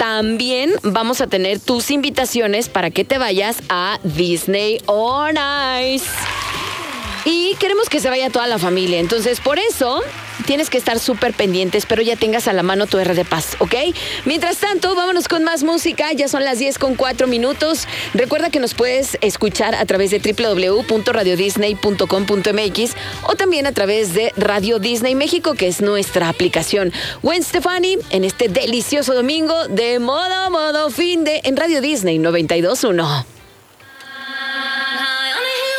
también vamos a tener tus invitaciones para que te vayas a Disney on Ice. Y queremos que se vaya toda la familia. Entonces, por eso tienes que estar súper pendientes, pero ya tengas a la mano tu R de Paz, ¿ok? Mientras tanto, vámonos con más música. Ya son las 10:04. Recuerda que nos puedes escuchar a través de www.radiodisney.com.mx o también a través de Radio Disney México, que es nuestra aplicación. Gwen Stefani, en este delicioso domingo de modo fin de en Radio Disney 92.1.